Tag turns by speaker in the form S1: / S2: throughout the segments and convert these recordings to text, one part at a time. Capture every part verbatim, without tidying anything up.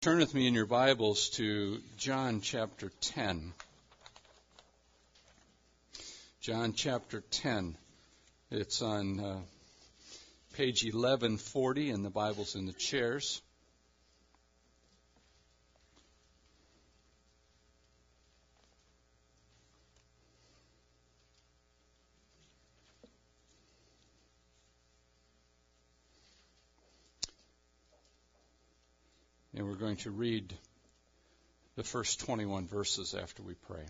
S1: Turn with me in your Bibles to John chapter ten. John chapter ten. It's on uh, page eleven forty in the Bibles in the chairs. And we're going to read the first twenty-one verses after we pray.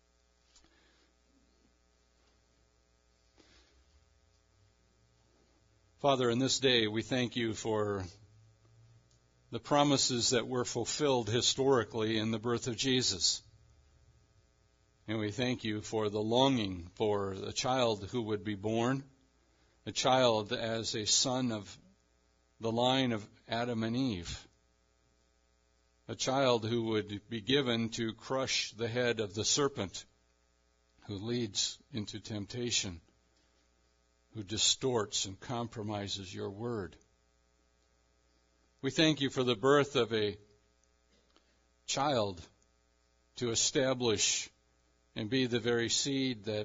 S1: Father, in this day we thank you for the promises that were fulfilled historically in the birth of Jesus. And we thank you for the longing for a child who would be born, a child as a son of the line of Adam and Eve. A child who would be given to crush the head of the serpent who leads into temptation, who distorts and compromises your word. We thank you for the birth of a child to establish and be the very seed that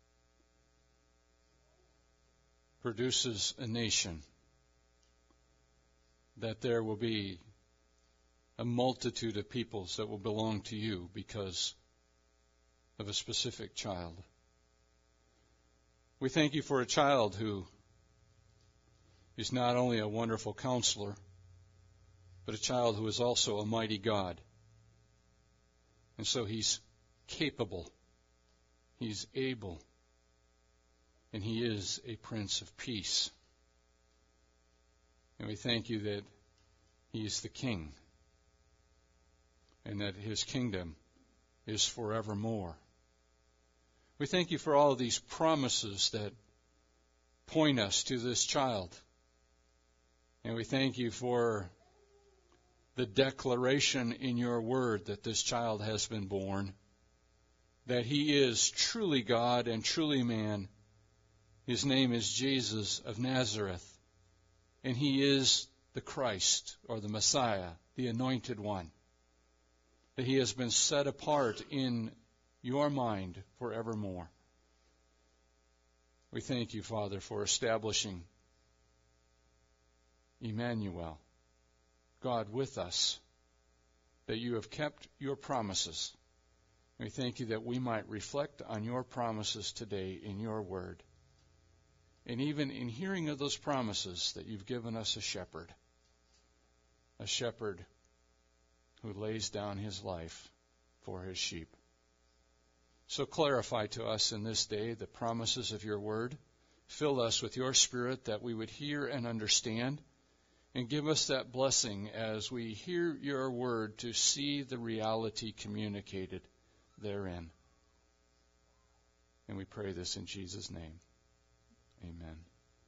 S1: produces a nation, that there will be a multitude of peoples that will belong to you because of a specific child. We thank you for a child who is not only a wonderful counselor, but a child who is also a mighty God. And so he's capable, he's able, and he is a Prince of Peace. And we thank you that he is the King, and that his kingdom is forevermore. We thank you for all of these promises that point us to this child. And we thank you for the declaration in your word that this child has been born, that he is truly God and truly man. His name is Jesus of Nazareth, and he is the Christ, or the Messiah, the Anointed One, that he has been set apart in your mind forevermore. We thank you, Father, for establishing Emmanuel, God with us, that you have kept your promises. We thank you that we might reflect on your promises today in your word. And even in hearing of those promises, that you've given us a shepherd, a shepherd who lays down his life for his sheep. So clarify to us in this day the promises of your word. Fill us with your Spirit that we would hear and understand, and give us that blessing as we hear your word to see the reality communicated therein. And we pray this in Jesus' name. Amen.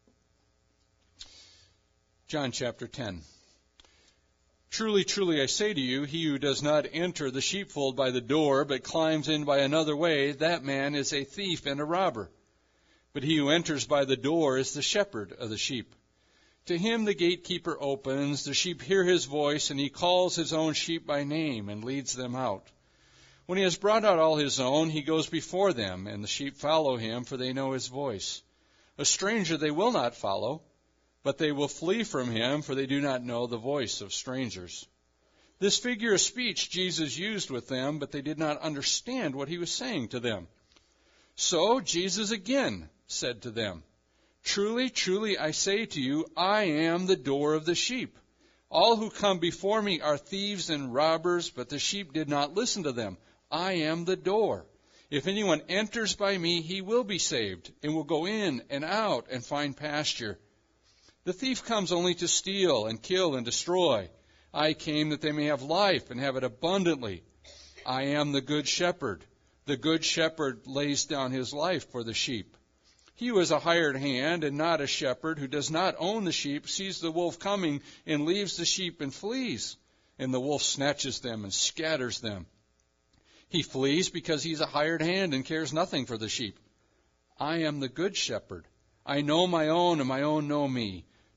S1: John chapter ten. Truly, truly, I say to you, he who does not enter the sheepfold by the door, but climbs in by another way, that man is a thief and a robber. But he who enters by the door is the shepherd of the sheep. To him the gatekeeper opens, the sheep hear his voice, and he calls his own sheep by name and leads them out. When he has brought out all his own, he goes before them, and the sheep follow him, for they know his voice. A stranger they will not follow, but they will flee from him, for they do not know the voice of strangers. This figure of speech Jesus used with them, but they did not understand what he was saying to them. So Jesus again said to them, Truly, truly, I say to you, I am the door of the sheep. All who come before me are thieves and robbers, but the sheep did not listen to them. I am the door. If anyone enters by me, he will be saved, and will go in and out and find pasture. The thief comes only to steal and kill and destroy. I came that they may have life and have it abundantly. I am the good shepherd. The good shepherd lays down his life for the sheep. He who is a hired hand and not a shepherd, who does not own the sheep, sees the wolf coming and leaves the sheep and flees. And the wolf snatches them and scatters them. He flees because he's a hired hand and cares nothing for the sheep. I am the good shepherd. I know my own, and my own know me.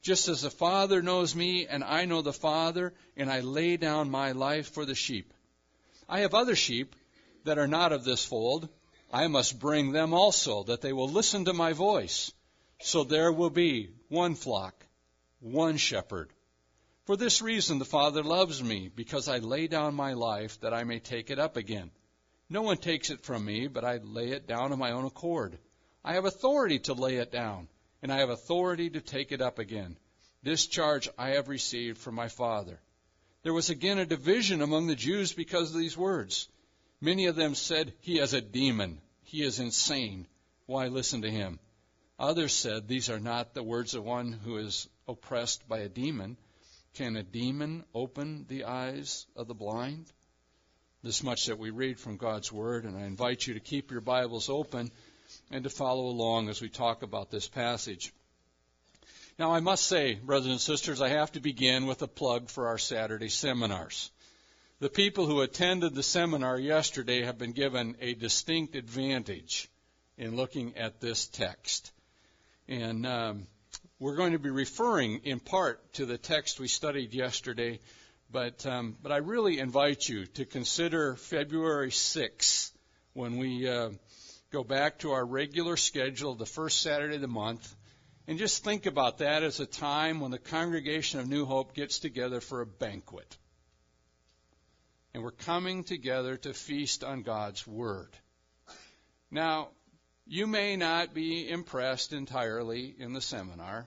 S1: just as the Father knows me, and I know the Father, and I lay down my life for the sheep. I have other sheep that are not of this fold. I must bring them also, that they will listen to my voice. So there will be one flock, one shepherd. For this reason the Father loves me, because I lay down my life that I may take it up again. No one takes it from me, but I lay it down of my own accord. I have authority to lay it down, and I have authority to take it up again. This charge I have received from my Father. There was again a division among the Jews because of these words. Many of them said, he has a demon. He is insane. Why listen to him? Others said, these are not the words of one who is oppressed by a demon. Can a demon open the eyes of the blind? This much that we read from God's Word, and I invite you to keep your Bibles open and to follow along as we talk about this passage. Now, I must say, brothers and sisters, I have to begin with a plug for our Saturday seminars. The people who attended the seminar yesterday have been given a distinct advantage in looking at this text. And um, we're going to be referring in part to the text we studied yesterday, but um, but I really invite you to consider February sixth when we uh, go back to our regular schedule, the first Saturday of the month, and just think about that as a time when the congregation of New Hope gets together for a banquet. And we're coming together to feast on God's Word. Now, you may not be impressed entirely in the seminar,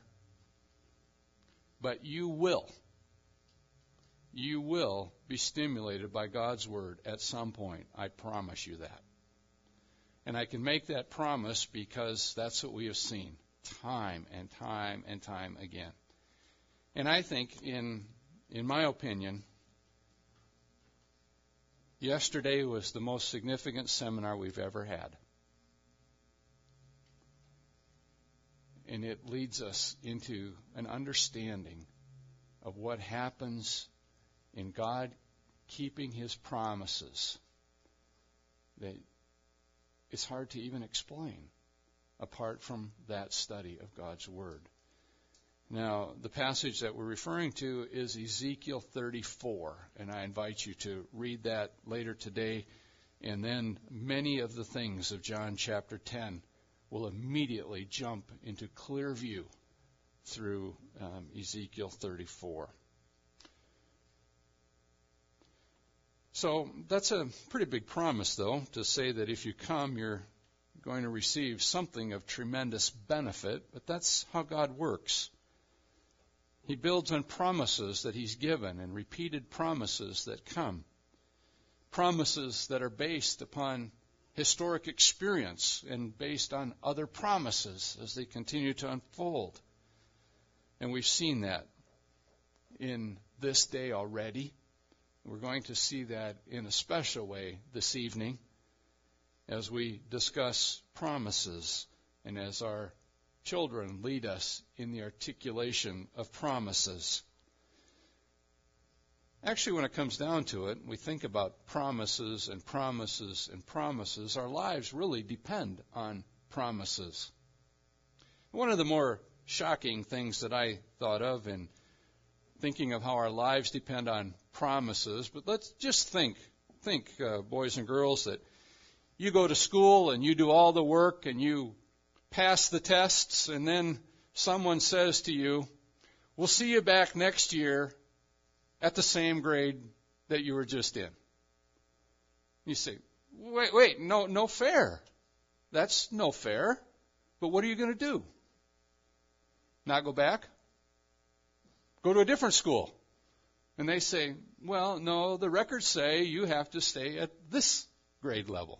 S1: but you will. You will be stimulated by God's Word at some point. I promise you that. And I can make that promise because that's what we have seen time and time and time again. And I think, in in my opinion, yesterday was the most significant seminar we've ever had. And it leads us into an understanding of what happens in God keeping His promises that it's hard to even explain apart from that study of God's Word. Now, the passage that we're referring to is Ezekiel thirty-four, and I invite you to read that later today, and then many of the things of John chapter ten will immediately jump into clear view through um, Ezekiel thirty-four. So that's a pretty big promise, though, to say that if you come, you're going to receive something of tremendous benefit, but that's how God works. He builds on promises that He's given and repeated promises that come. Promises that are based upon historic experience and based on other promises as they continue to unfold. And we've seen that in this day already. We're going to see that in a special way this evening as we discuss promises and as our children lead us in the articulation of promises. Actually, when it comes down to it, we think about promises and promises and promises. Our lives really depend on promises. One of the more shocking things that I thought of in thinking of how our lives depend on promises, but let's just think, think, uh, boys and girls, that you go to school and you do all the work and you pass the tests, and then someone says to you, we'll see you back next year at the same grade that you were just in. You say, wait, wait, no, no fair. That's no fair. But what are you going to do? Not go back? Go to a different school. And they say, well, no, the records say you have to stay at this grade level.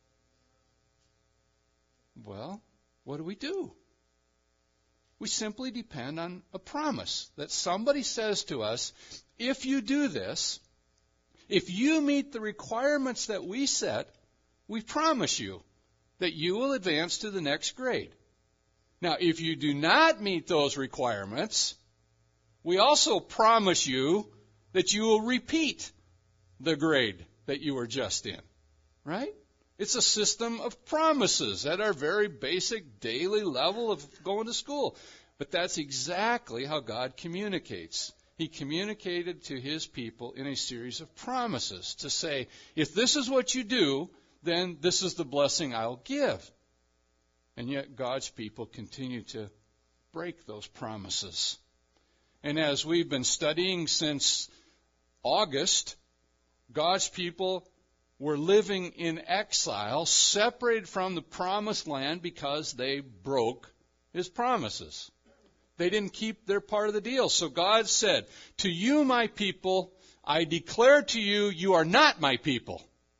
S1: Well, what do we do? We simply depend on a promise that somebody says to us, if you do this, if you meet the requirements that we set, we promise you that you will advance to the next grade. Now, if you do not meet those requirements, we also promise you that you will repeat the grade that you were just in. Right? It's a system of promises at our very basic daily level of going to school. But that's exactly how God communicates. He communicated to his people in a series of promises to say, if this is what you do, then this is the blessing I'll give. And yet God's people continue to break those promises. And as we've been studying since August, God's people were living in exile, separated from the promised land because they broke his promises. They didn't keep their part of the deal. So God said, to you, my people, I declare to you, you are not my people.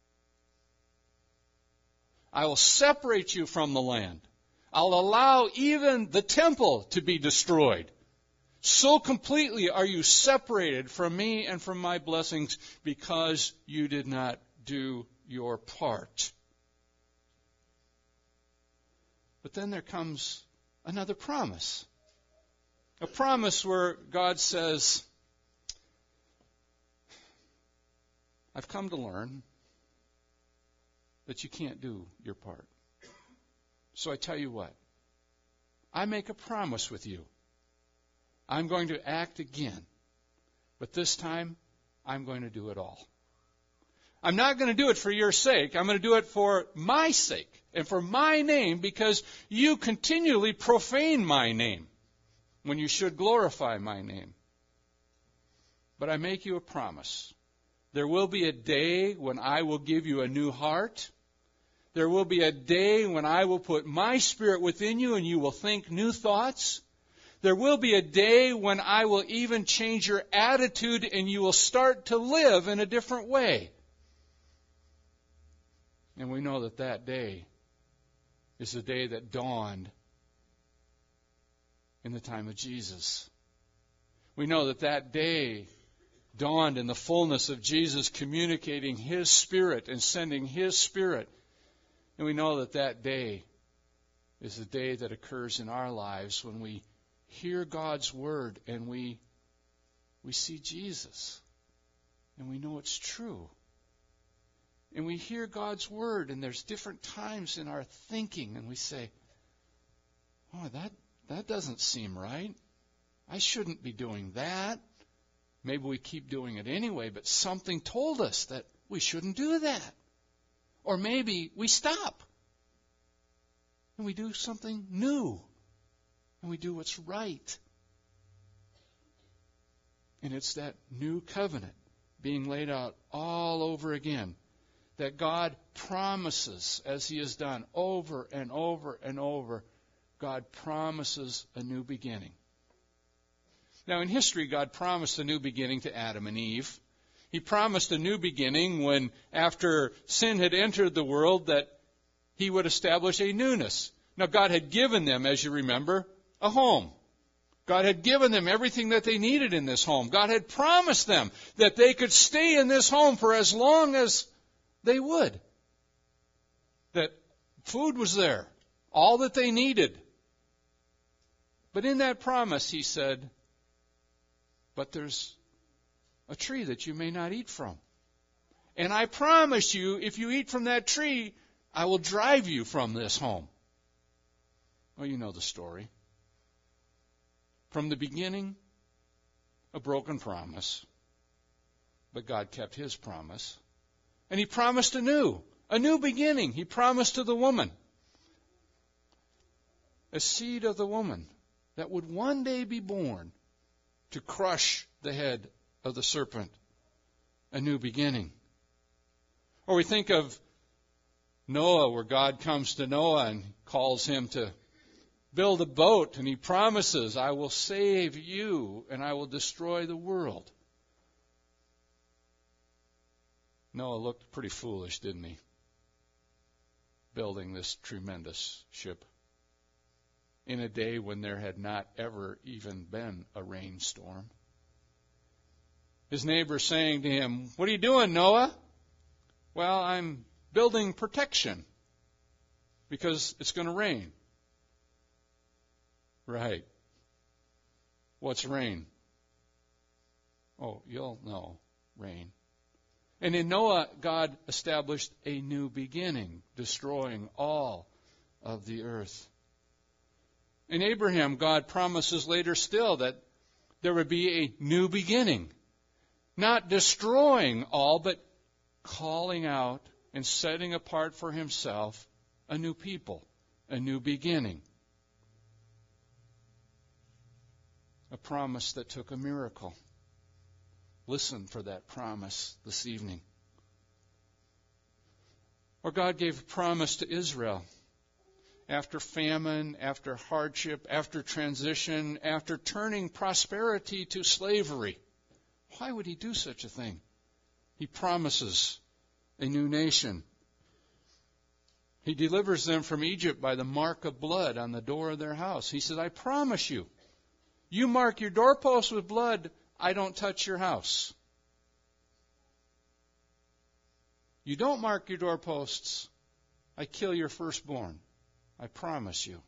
S1: I will separate you from the land. I'll allow even the temple to be destroyed. So completely are you separated from me and from my blessings because you did not do your part. But then there comes another promise. A promise where God says, I've come to learn that you can't do your part. So I tell you what, I make a promise with you. I'm going to act again, but this time I'm going to do it all. I'm not going to do it for your sake. I'm going to do it for my sake and for my name, because you continually profane my name when you should glorify my name. But I make you a promise. There will be a day when I will give you a new heart. There will be a day when I will put my Spirit within you and you will think new thoughts. There will be a day when I will even change your attitude and you will start to live in a different way. And we know that that day is the day that dawned in the time of Jesus. We know that that day dawned in the fullness of Jesus communicating His Spirit and sending His Spirit. And we know that that day is the day that occurs in our lives when we hear God's Word and we we see Jesus. And we know it's true. And we hear God's Word, and there's different times in our thinking, and we say, oh, that, that doesn't seem right. I shouldn't be doing that. Maybe we keep doing it anyway, but something told us that we shouldn't do that. Or maybe we stop, and we do something new, and we do what's right. And it's that new covenant being laid out all over again, that God promises, as He has done over and over and over, God promises a new beginning. Now, in history, God promised a new beginning to Adam and Eve. He promised a new beginning when, after sin had entered the world, that He would establish a newness. Now, God had given them, as you remember, a home. God had given them everything that they needed in this home. God had promised them that they could stay in this home for as long as they would. That food was there, all that they needed. But in that promise, He said, but there's a tree that you may not eat from. And I promise you, if you eat from that tree, I will drive you from this home. Well, you know the story. From the beginning, a broken promise. But God kept His promise. And He promised anew, a new beginning. He promised to the woman, a seed of the woman that would one day be born to crush the head of the serpent, a new beginning. Or we think of Noah, where God comes to Noah and calls him to build a boat, and He promises, I will save you and I will destroy the world. Noah looked pretty foolish, didn't he? Building this tremendous ship in a day when there had not ever even been a rainstorm. His neighbor saying to him, what are you doing, Noah? Well, I'm building protection because it's going to rain. Right. What's rain? Oh, you'll know. Rain. And in Noah, God established a new beginning, destroying all of the earth. In Abraham, God promises later still that there would be a new beginning. Not destroying all, but calling out and setting apart for himself a new people, a new beginning. A promise that took a miracle. Listen for that promise this evening. Or God gave a promise to Israel. After famine, after hardship, after transition, after turning prosperity to slavery. Why would he do such a thing? He promises a new nation. He delivers them from Egypt by the mark of blood on the door of their house. He said, I promise you, you mark your doorposts with blood, I don't touch your house. You don't mark your doorposts, I kill your firstborn. I promise you.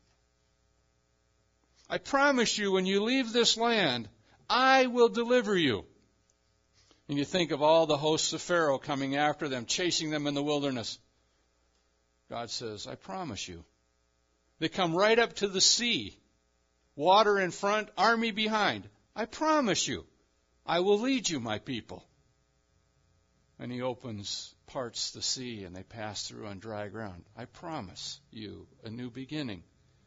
S1: I promise you when you leave this land, I will deliver you. And you think of all the hosts of Pharaoh coming after them, chasing them in the wilderness. God says, I promise you. They come right up to the sea. Water in front, army behind. I promise you. I will lead you, my people. And he opens, parts the sea, and they pass through on dry ground. I promise you a new beginning.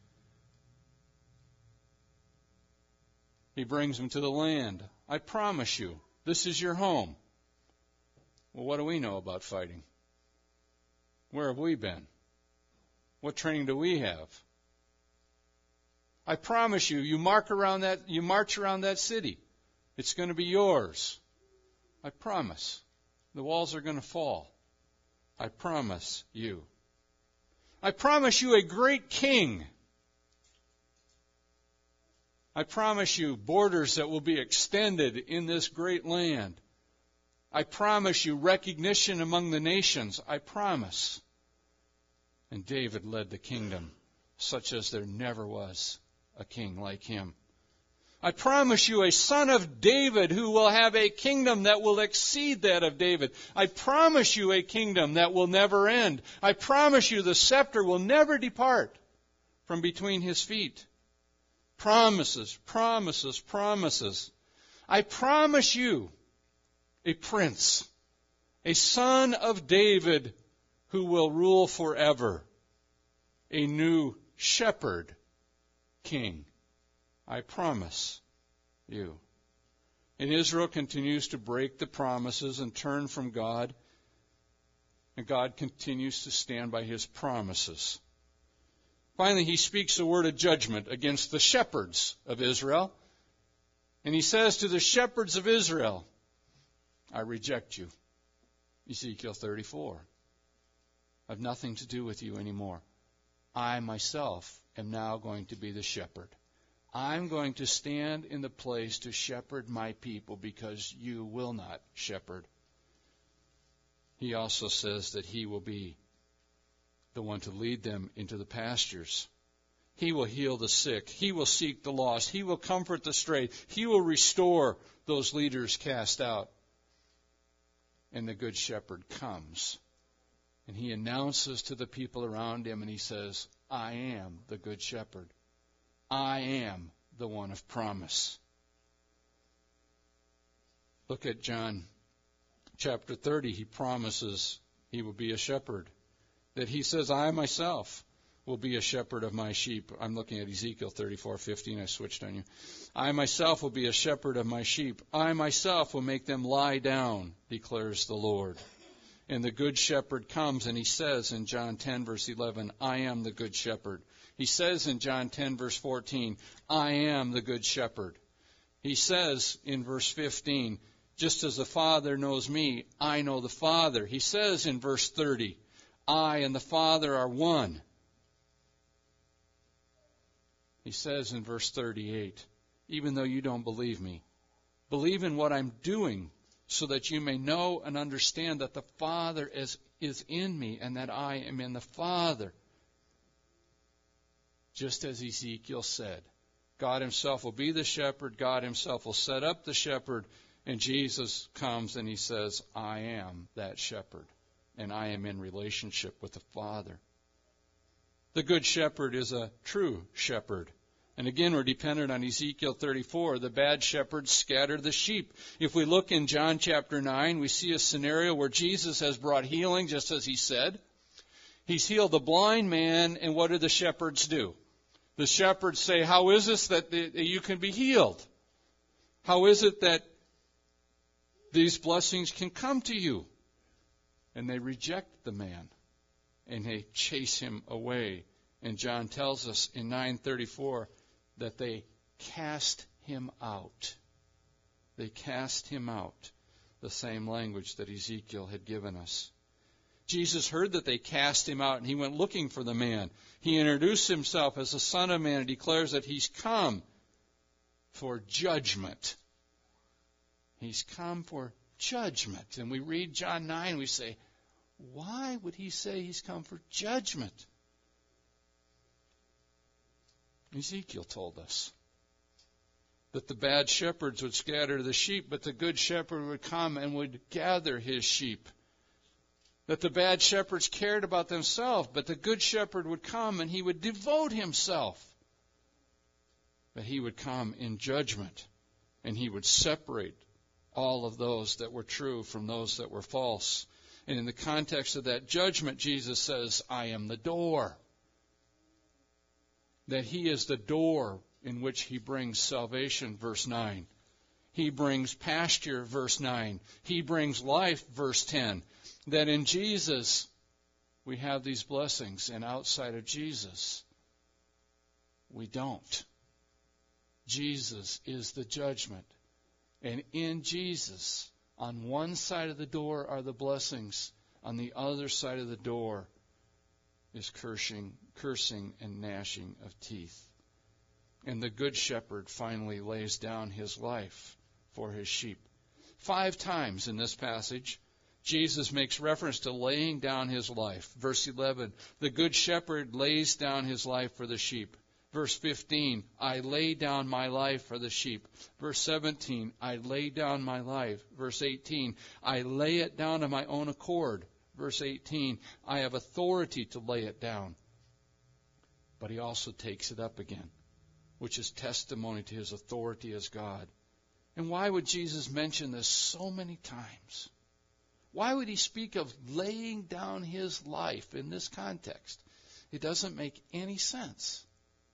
S1: He brings them to the land. I promise you, this is your home. Well, what do we know about fighting? Where have we been? What training do we have? I promise you, you mark around that, you march around that city. It's going to be yours. I promise. The walls are going to fall. I promise you. I promise you a great king. I promise you borders that will be extended in this great land. I promise you recognition among the nations. I promise. And David led the kingdom such as there never was a king like him. I promise you a son of David who will have a kingdom that will exceed that of David. I promise you a kingdom that will never end. I promise you the scepter will never depart from between his feet. Promises, promises, promises. I promise you a prince, a son of David who will rule forever, a new shepherd king. I promise you. And Israel continues to break the promises and turn from God. And God continues to stand by his promises. Finally, he speaks a word of judgment against the shepherds of Israel. And he says to the shepherds of Israel, I reject you. Ezekiel thirty-four. I have nothing to do with you anymore. I myself am now going to be the shepherd. I'm going to stand in the place to shepherd my people because you will not shepherd. He also says that he will be the one to lead them into the pastures. He will heal the sick. He will seek the lost. He will comfort the stray. He will restore those leaders cast out. And the good shepherd comes. And he announces to the people around him and he says, I am the good shepherd. I am the one of promise. Look at John chapter thirty. He promises he will be a shepherd. That he says, I myself will be a shepherd of my sheep. I'm looking at Ezekiel thirty-four fifteen. I switched on you. I myself will be a shepherd of my sheep. I myself will make them lie down, declares the Lord. And the good shepherd comes and he says in John ten verse eleven, I am the good shepherd. He says in John ten verse fourteen, I am the good shepherd. He says in verse fifteen, just as the Father knows me, I know the Father. He says in verse thirty, I and the Father are one. He says in verse thirty-eight, even though you don't believe me, believe in what I'm doing so that you may know and understand that the Father is, is in me and that I am in the Father. Just as Ezekiel said, God himself will be the shepherd, God himself will set up the shepherd, and Jesus comes and he says, I am that shepherd, and I am in relationship with the Father. The good shepherd is a true shepherd, And again, we're dependent on Ezekiel thirty-four. The bad shepherds scatter the sheep. If we look in John chapter nine, we see a scenario where Jesus has brought healing, just as he said. He's healed the blind man, and what do the shepherds do? The shepherds say, how is this that you can be healed? How is it that these blessings can come to you? And they reject the man, and they chase him away. And John tells us in nine thirty-four that they cast him out. They cast him out, the same language that Ezekiel had given us. Jesus heard that they cast him out, and he went looking for the man. He introduced himself as the Son of Man and declares that he's come for judgment. He's come for judgment. And we read John nine, we say, why would he say he's come for judgment? Ezekiel told us that the bad shepherds would scatter the sheep, but the good shepherd would come and would gather his sheep. That the bad shepherds cared about themselves, but the good shepherd would come and he would devote himself. But he would come in judgment, and he would separate all of those that were true from those that were false. And in the context of that judgment, Jesus says, I am the door. That he is the door in which he brings salvation, verse nine. He brings pasture, verse nine. He brings life, verse ten. That in Jesus we have these blessings, and outside of Jesus we don't. Jesus is the judgment. And in Jesus, on one side of the door are the blessings. On the other side of the door is cursing, cursing and gnashing of teeth. And the good shepherd finally lays down his life for his sheep. Five times in this passage, Jesus makes reference to laying down his life. Verse eleven, the good shepherd lays down his life for the sheep. Verse fifteen, I lay down my life for the sheep. Verse seventeen, I lay down my life. Verse eighteen, I lay it down of my own accord. Verse eighteen, I have authority to lay it down. But he also takes it up again, which is testimony to his authority as God. And why would Jesus mention this so many times? Why would he speak of laying down his life in this context? It doesn't make any sense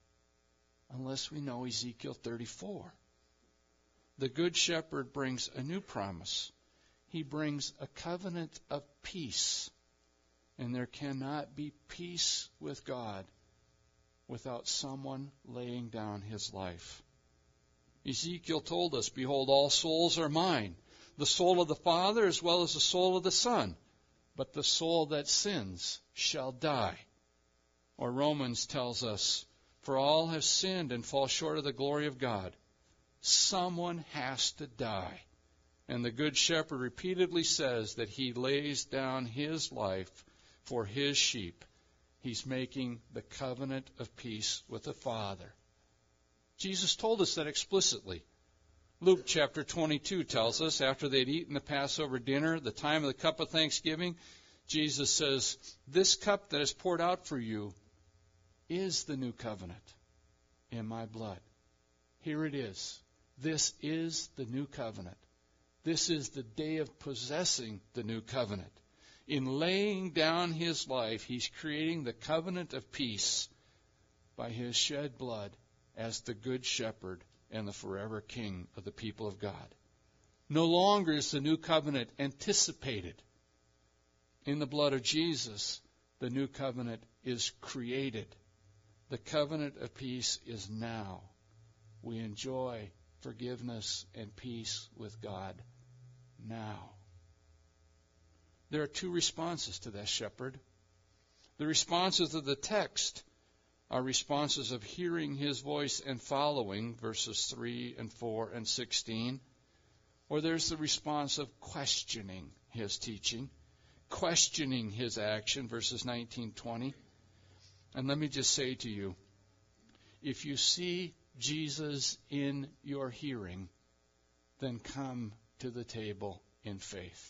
S1: unless we know Ezekiel thirty-four. The good shepherd brings a new promise. He brings a covenant of peace. And there cannot be peace with God without someone laying down his life. Ezekiel told us, behold, all souls are mine, the soul of the Father as well as the soul of the Son. But the soul that sins shall die. Or Romans tells us, for all have sinned and fall short of the glory of God. Someone has to die. And the Good Shepherd repeatedly says that he lays down his life for his sheep. He's making the covenant of peace with the Father. Jesus told us that explicitly. Luke chapter twenty-two tells us, after they'd eaten the Passover dinner, the time of the cup of thanksgiving, Jesus says, this cup that is poured out for you is the new covenant in my blood. Here it is. This is the new covenant. This is the day of possessing the new covenant. In laying down his life, he's creating the covenant of peace by his shed blood as the good shepherd and the forever king of the people of God. No longer is the new covenant anticipated. In the blood of Jesus, the new covenant is created. The covenant of peace is now. We enjoy forgiveness and peace with God now. There are two responses to that shepherd. The responses of the text are responses of hearing his voice and following, verses three and four and sixteen. Or there's the response of questioning his teaching, questioning his action, verses nineteen, twenty. And let me just say to you, if you see Jesus in your hearing, then come to the table in faith.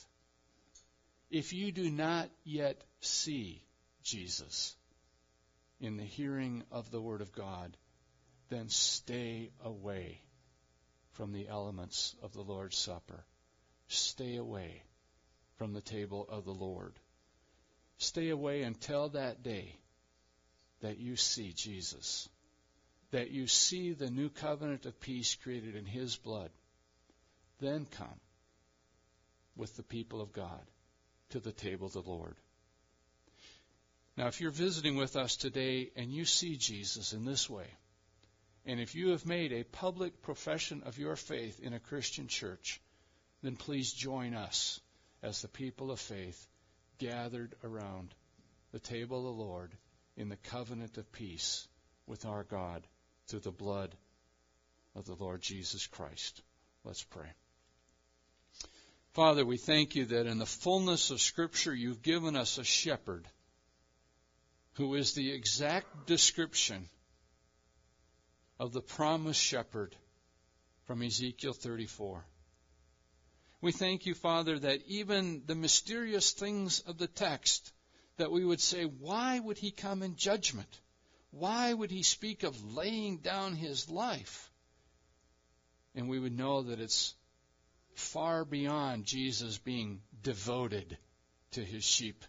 S1: If you do not yet see Jesus in the hearing of the Word of God, then stay away from the elements of the Lord's Supper. Stay away from the table of the Lord. Stay away until that day that you see Jesus, that you see the new covenant of peace created in His blood. Then come with the people of God to the table of the Lord. Now, if you're visiting with us today and you see Jesus in this way, and if you have made a public profession of your faith in a Christian church, then please join us as the people of faith gathered around the table of the Lord in the covenant of peace with our God through the blood of the Lord Jesus Christ. Let's pray. Father, we thank you that in the fullness of Scripture you've given us a shepherd who is the exact description of the promised shepherd from Ezekiel thirty-four. We thank you, Father, that even the mysterious things of the text, that we would say, why would he come in judgment? Why would he speak of laying down his life? And we would know that it's far beyond Jesus being devoted to his sheep.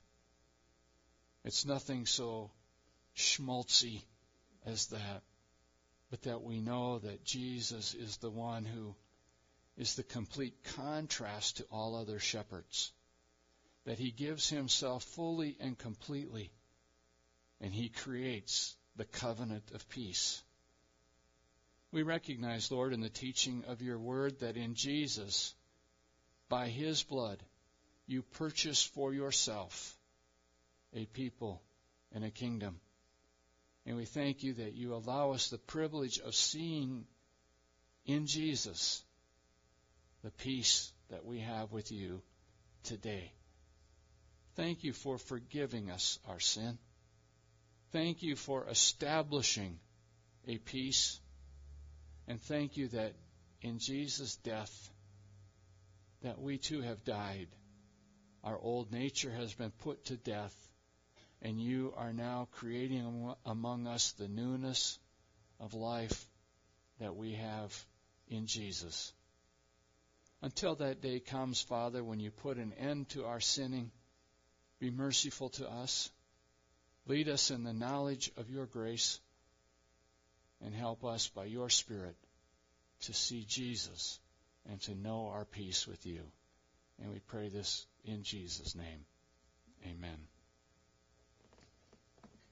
S1: It's nothing so schmaltzy as that, but that we know that Jesus is the one who is the complete contrast to all other shepherds, that he gives himself fully and completely, and he creates the covenant of peace. We recognize, Lord, in the teaching of your word that in Jesus, by his blood, you purchase for yourself a people and a kingdom. And we thank you that you allow us the privilege of seeing in Jesus the peace that we have with you today. Thank you for forgiving us our sin. Thank you for establishing a peace. And thank you that in Jesus' death, that we too have died. Our old nature has been put to death, and you are now creating among us the newness of life that we have in Jesus. Until that day comes, Father, when you put an end to our sinning, be merciful to us. Lead us in the knowledge of your grace, and help us by your Spirit to see Jesus and to know our peace with you. And we pray this in Jesus' name. Amen.